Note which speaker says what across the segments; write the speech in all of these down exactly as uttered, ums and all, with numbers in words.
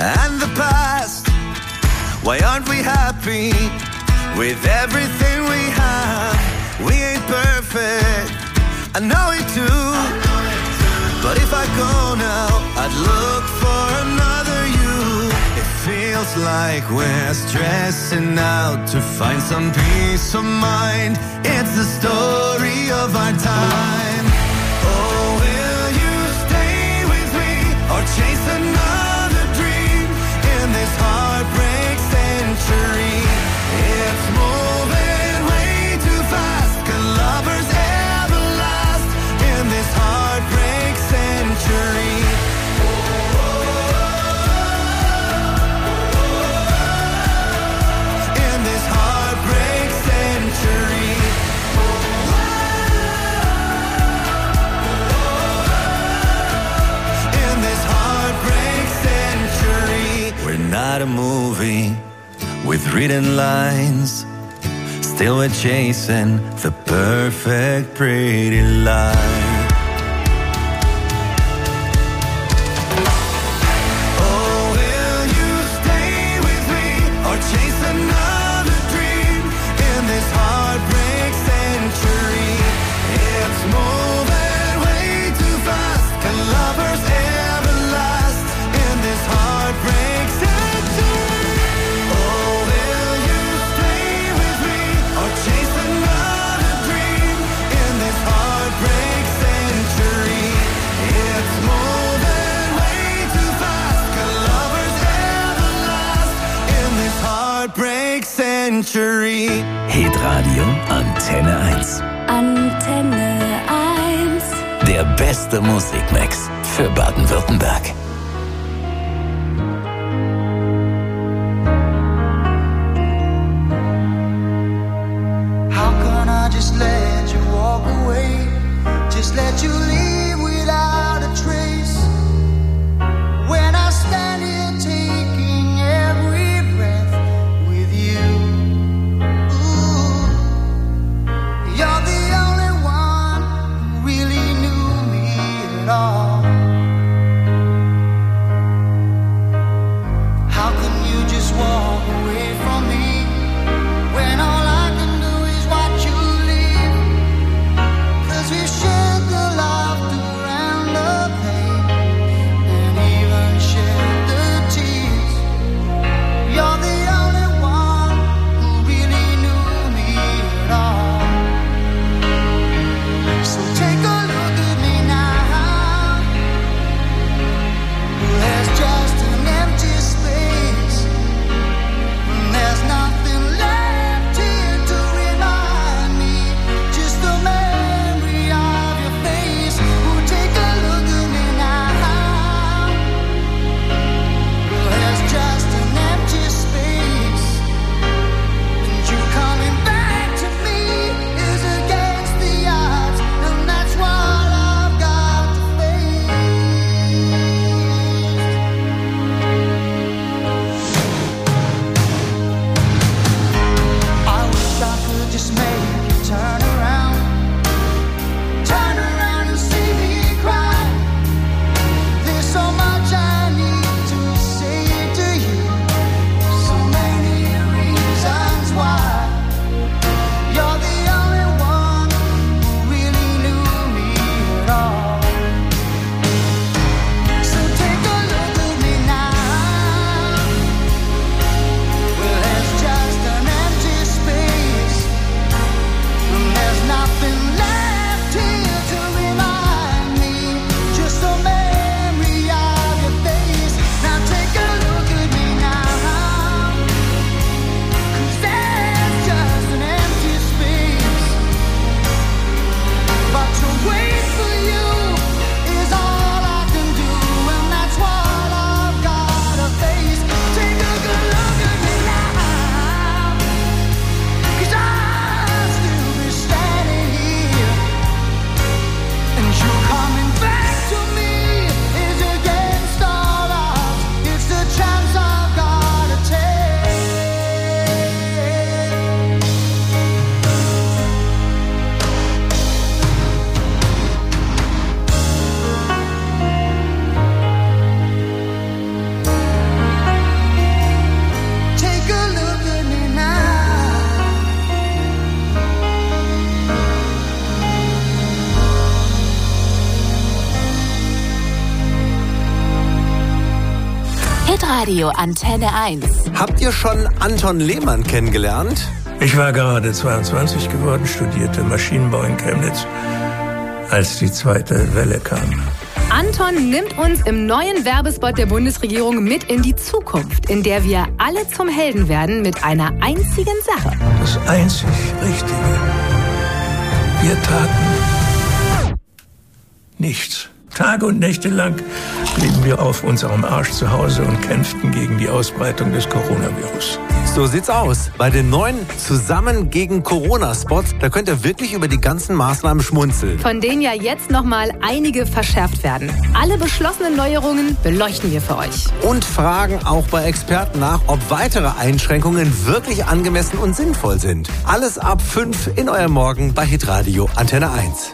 Speaker 1: and the past. Why aren't we happy with everything we have? We ain't perfect, I know it too. But if I go now, I'd look for another you. It feels like we're stressing out to find some peace of mind. It's the story of our time. Oh, will you stay with me or chase another dream in this heartbreak century? It's moving way too fast. Can lovers ever last in this heartbreak century? In this heartbreak century. In this heartbreak century. We're not a movie with written lines. Still we're chasing the perfect pretty life. Oh, will you stay with me or chase another dream in this heartbreak century? It's moving way too fast. Can lovers ever last in this heartbreak century? Oh, will you stay with me or chase another dream in this heartbreak century? It's moving way too fast. Can lovers ever last in this heartbreak century?
Speaker 2: Hitradio Antenne eins.
Speaker 3: Antenne eins.
Speaker 2: Der beste Musikmix für Baden-Württemberg.
Speaker 4: How can I just let you walk away? Just let you leave without a trace. When I stand here taking every breath with you. Ooh, you're the only one who really knew me at all.
Speaker 3: Hitradio Antenne eins.
Speaker 5: Habt ihr schon Anton Lehmann kennengelernt?
Speaker 6: Ich war gerade zweiundzwanzig geworden, studierte Maschinenbau in Chemnitz, als die zweite Welle kam.
Speaker 7: Anton nimmt uns im neuen Werbespot der Bundesregierung mit in die Zukunft, in der wir alle zum Helden werden mit einer einzigen Sache.
Speaker 6: Das einzig Richtige. Wir taten nichts. Tage und Nächte lang blieben wir auf unserem Arsch zu Hause und kämpften gegen die Ausbreitung des Coronavirus.
Speaker 5: So sieht's aus. Bei den neuen Zusammen gegen Corona-Spots, da könnt ihr wirklich über die ganzen Maßnahmen schmunzeln.
Speaker 7: Von denen ja jetzt nochmal einige verschärft werden. Alle beschlossenen Neuerungen beleuchten wir für euch.
Speaker 5: Und fragen auch bei Experten nach, ob weitere Einschränkungen wirklich angemessen und sinnvoll sind. Alles ab fünf in eurem Morgen bei Hitradio Antenne eins.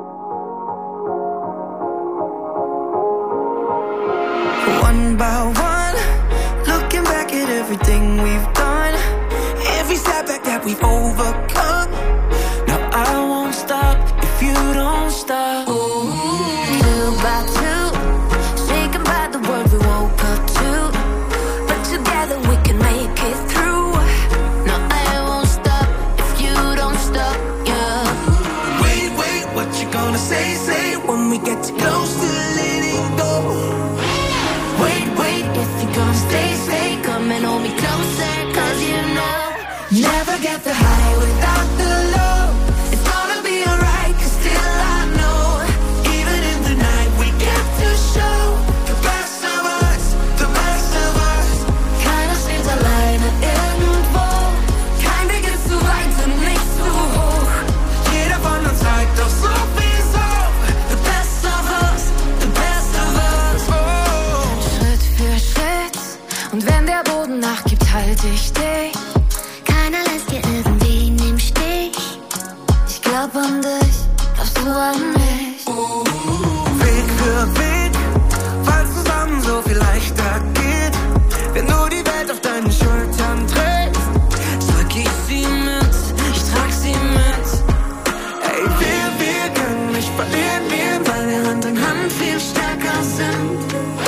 Speaker 8: One by one, looking back at everything we've done, every setback that we've overcome. Now I won't stop if you don't stop.
Speaker 3: Ooh. Two by two, shaken by the world we woke up to, but together we can make it through. No, I won't stop if you don't stop, yeah.
Speaker 8: Wait, wait, what you gonna say, say when we get too close to letting go. Wait, wait, if you're gonna stay, stay, come and hold me closer, cause you know never get the high without the low. It's gonna be alright, cause still I know even in the night we get to show the best of us, the best of us.
Speaker 3: Keiner steht alleine irgendwo, kein Weg ist zu weit und nicht zu hoch.
Speaker 8: Jeder von uns zeigt doch sowieso the best of us, the best of us. Oh.
Speaker 3: Schritt für Schritt, und wenn der Boden nachgibt, halt ich dich. Keiner lässt dir irgendwen im Stich. Ich glaub an dich, glaubst du an mich?
Speaker 8: Weg für Weg, weil zusammen so viel leichter geht. Wenn du die Welt auf deinen Schultern trägst, trag ich sie mit, ich trag sie mit. Ey, wir, wir können nicht verlieren, wir, weil wir Hand in Hand viel stärker sind.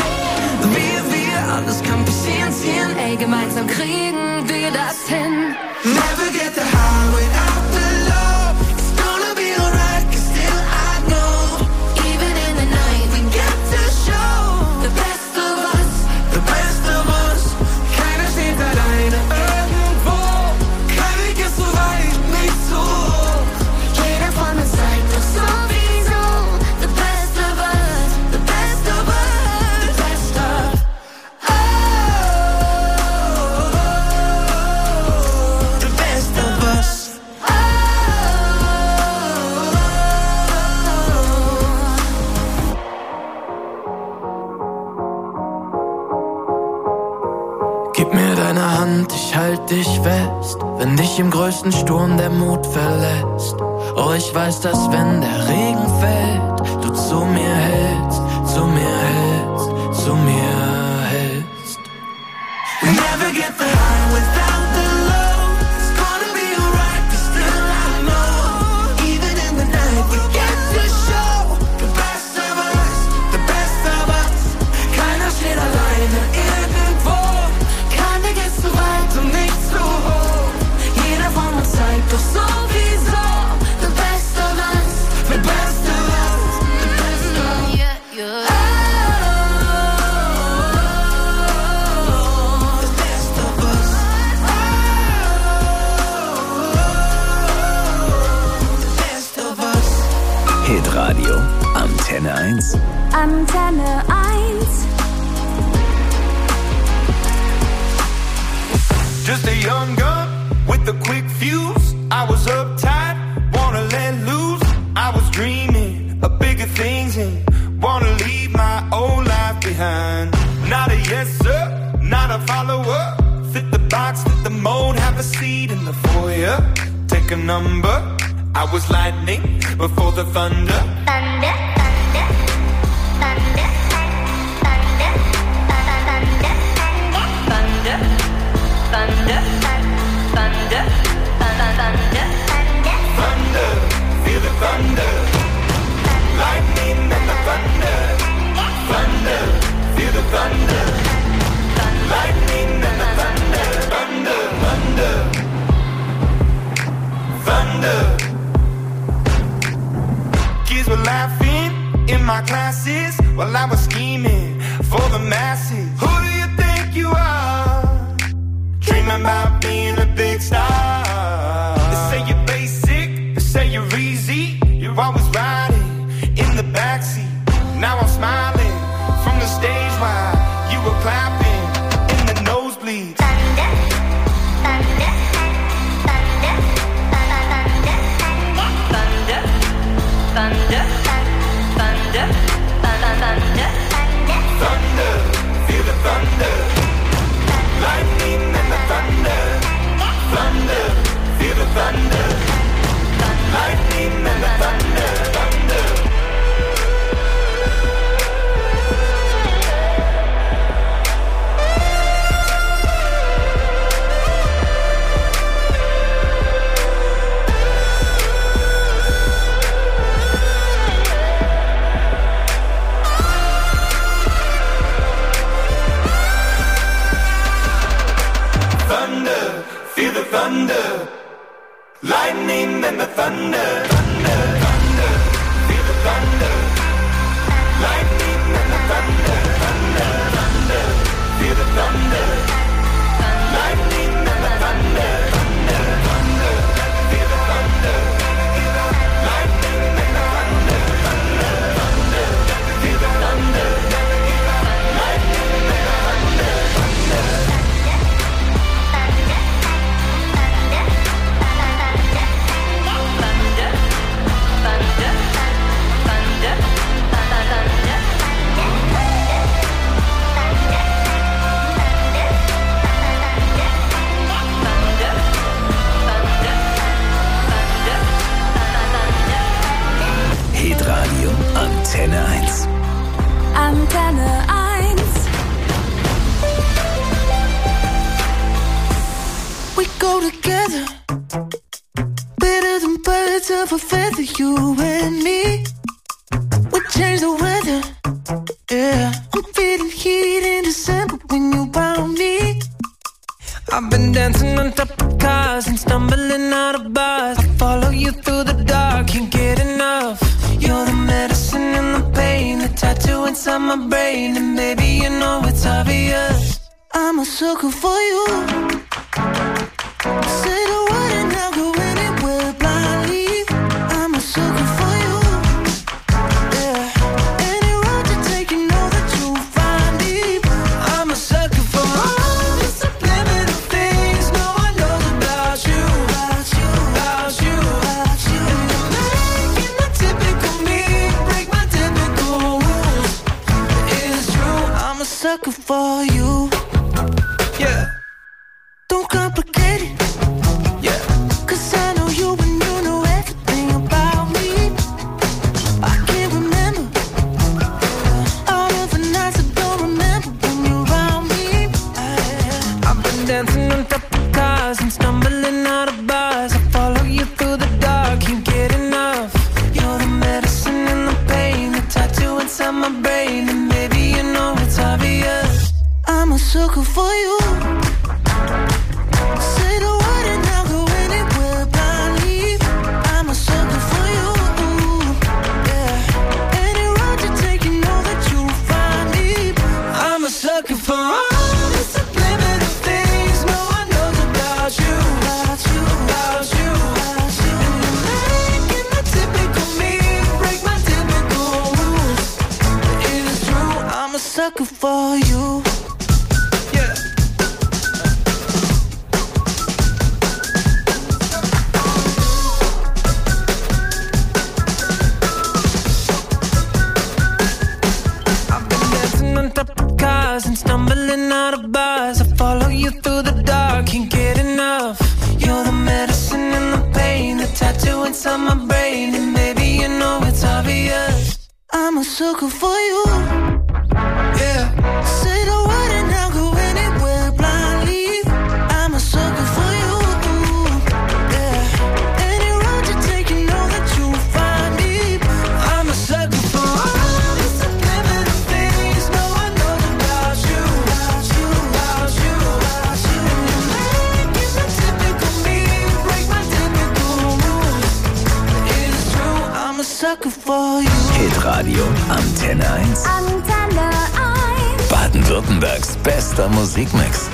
Speaker 8: Wir, wir, alles kann passieren, ziehen.
Speaker 3: Ey, gemeinsam kriegen wir das hin.
Speaker 8: Never get the high without the low. It's gonna be alright, cause still I know
Speaker 3: Even in the night we get to show the best of us.
Speaker 8: the best of us. Keiner steht alleine irgendwo. Kein Weg ist so weit, nicht so hoch.
Speaker 3: Jeder von uns zeigt doch sowieso the best of us, the best of us, the best of
Speaker 8: The best of us. Gib mir deine Hand, ich halt dich fest, wenn dich im größten Sturm der Mut verlässt. Oh, ich weiß, dass wenn der Regen fällt, du zu mir hältst, zu mir hältst, zu mir hältst. We never get the high without the low. It's gonna be alright, but still I know even in the night we get to show the best of us, the best of us. Keiner steht alleine irgendwo.
Speaker 3: Kein Weg ist zu weit
Speaker 8: Und nicht zu hoch.
Speaker 3: Jeder von uns zeigt doch sowieso the best of us,
Speaker 8: The best of us,
Speaker 3: the best of yeah, yeah.
Speaker 8: the best of us. The best of us.
Speaker 2: Hitradio Antenne eins.
Speaker 3: Antenne eins.
Speaker 1: Just a young gun with a quick fuse. I was uptight, wanna let loose. I was dreaming of bigger things and wanna leave my old life behind. Not a yes sir, not a follower. Fit the box, fit the mold, have a seat in the foyer. Take a number. I was lightning before the thunder.
Speaker 3: Thunder, thunder, thunder, thunder, thunder, thunder, thunder, thunder, thunder, thunder,
Speaker 1: Thunder, feel the thunder. Lightning and the thunder. Thunder, feel the thunder.
Speaker 9: thunder, lightning and the thunder, thunder, thunder, feel the thunder, lightning and the thunder, thunder, thunder, feel the thunder, lightning and the thunder, thunder, thunder, feel the thunder, lightning and the thunder, thunder, thunder, feel the thunder, lightning and the thunder, thunder.
Speaker 2: Hitradio Antenne eins.
Speaker 3: Antenne eins.
Speaker 4: We go together, better than birds of a feather, you and me. We change the weather, yeah. I'm feeling heat in December when you found me. I've been dancing on top of cars and stumbling out of bars. I follow you through the dark, can't get enough. You're the medicine and the pain, the tattoo inside my brain, and baby you know it's obvious. I'm a sucker for you. Say the word and I'll go anywhere blindly. I'm a sucker for you. Yeah. Any road you take, you know that you'll find me. I'm a sucker for all the subliminal things no one knows about you, about you, about you, about you. And you're making the typical me break my typical rules. It's true, I'm a sucker for you. Yeah. Don't complicate it. Yeah. Cause I know you and you know everything about me. I can't remember all of the nights I don't remember when you're around me. I've been dancing on top of cars and stumbling out of bars. I follow you through the dark, can't get enough. You're the medicine and the pain, the tattoo inside my brain, and maybe you know it's obvious. I'm a sucker for you. Say the word and I'll go anywhere blindly. I'm a sucker for you. Yeah. Any road you take, you know that you'll find me. I'm a sucker for all the subliminal things no one knows about you, about you, about you, about you. And you're making the typical me break my typical rules. It is true, I'm a sucker for you. Yeah. I've been dancing on top of cars and stumbling out of bars. I follow you through the dark, can't get enough. You're the medicine and the pain, the tattoo inside my brain, and maybe you know it's obvious. I'm a sucker for you. Yeah. Say the word and I'll go anywhere blindly. I'm a sucker for you. Yeah. Any road you take, you know that you'll find me. I'm a sucker for all the subliminal things no one knows about you, about you, about you, about you. And you're making the typical me break my typical rules. It is true, I'm a sucker for you.
Speaker 2: Hitradio Antenne eins.
Speaker 3: Antenne eins.
Speaker 2: Baden-Württembergs bester Musikmix.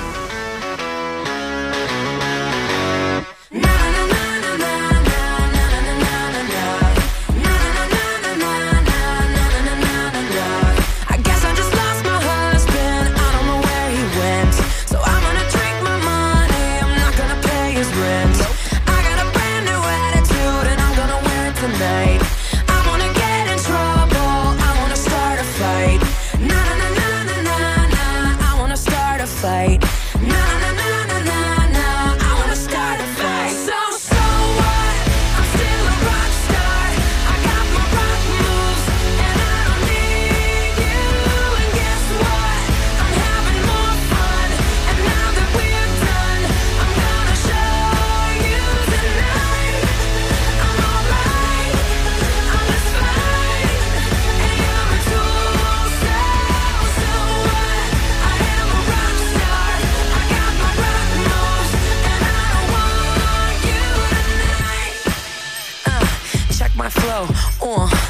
Speaker 3: I guess I just lost my husband. I don't know where he went. So I'm gonna drink my money. I'm not gonna pay his rent. I got a brand new attitude and I'm gonna wear it tonight. I wanna get in trouble. I wanna start a fight. Na na na na na na. I wanna start a fight. Na na na na na na. I wanna start a fight. So so what? I'm still a rock star. I got my rock moves and I don't need you. And guess what? I'm having more fun. And now that we're done, I'm gonna show you tonight. I'm alright. I'm just fine. And you're a tool. So so what? I am a rock star.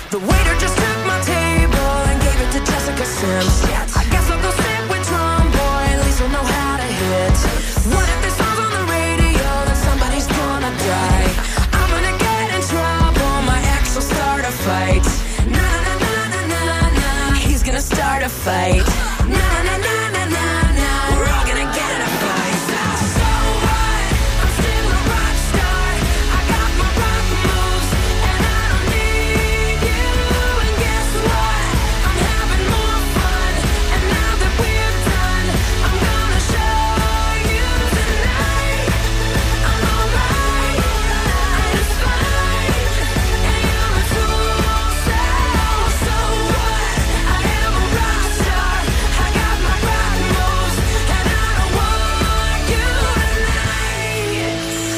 Speaker 4: The waiter just took my table and gave it to Jessica Sims. I guess I'll go sit with Drum Boy, at least we'll know how to hit. What if this song's on the radio, then somebody's gonna die? I'm gonna get in trouble, my ex will start a fight. Na na na na na na, he's gonna start a fight. Na na na na na na, we're all gonna get in a fight. So what? I'm still a rock star. I got my rock moves, and I don't need you. And guess what? I'm having more fun. And now that we're done, I'm gonna show you tonight. I'm alright, and it's fine. And you're a tool, so so what? I am a rock star. I got my rock moves, and I don't want you tonight.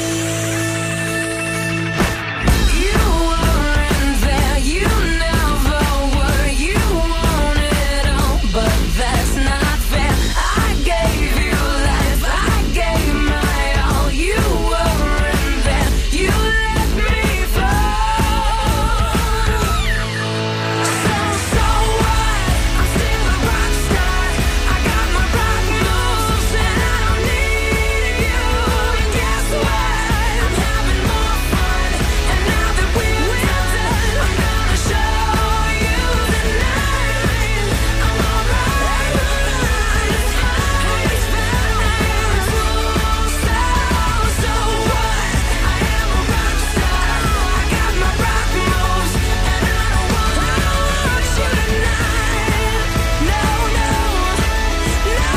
Speaker 4: You weren't there, you never were. You want it all, but that's not fair. I gave you life, I gave my all. You weren't there, you let me fall. So, so what? I'm still a rock star. I got my rock moves, and I don't need you. And guess what? I'm having more fun. And now that we're done, I'm gonna show you tonight. I'm alright, it's fine, it's fine. So, so what? I am a rock star. I got my rock moves, and I don't want, I don't want you tonight. No, no, no, no.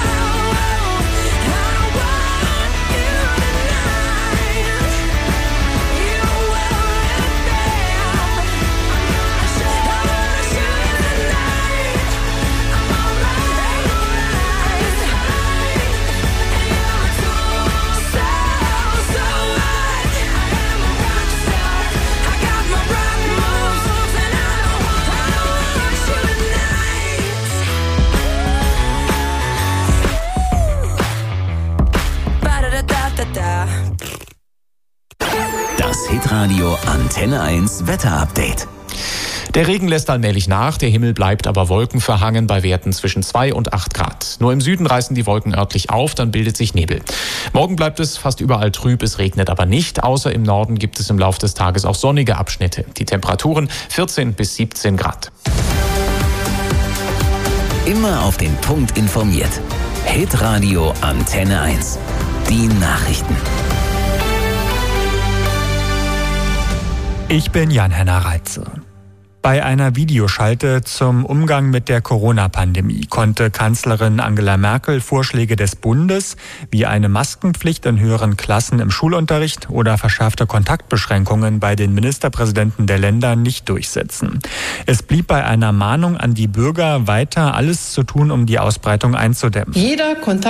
Speaker 4: I don't want you tonight. You weren't there. I'm gonna show, I wanna show you tonight. I'm alright, it's fine. And you're a tool, so, so what? I am a rock star. I got my rock moves, and I don't want, I don't want you tonight. Ba-da-da-da-da-da.
Speaker 2: Das Hitradio Antenne eins Wetterupdate.
Speaker 10: Der Regen lässt allmählich nach, der Himmel bleibt aber wolkenverhangen bei Werten zwischen zwei und acht Grad. Nur im Süden reißen die Wolken örtlich auf, dann bildet sich Nebel. Morgen bleibt es fast überall trüb, es regnet aber nicht, außer im Norden gibt es im Laufe des Tages auch sonnige Abschnitte. Die Temperaturen vierzehn bis siebzehn Grad.
Speaker 2: Immer auf den Punkt informiert. Hitradio Antenne eins. Die Nachrichten.
Speaker 11: Ich bin Jan-Henner Reitze. Bei einer Videoschalte zum Umgang mit der Corona-Pandemie konnte Kanzlerin Angela Merkel Vorschläge des Bundes wie eine Maskenpflicht in höheren Klassen im Schulunterricht oder verschärfte Kontaktbeschränkungen bei den Ministerpräsidenten der Länder nicht durchsetzen. Es blieb bei einer Mahnung an die Bürger, weiter alles zu tun, um die Ausbreitung einzudämmen.
Speaker 12: Jeder Kontakt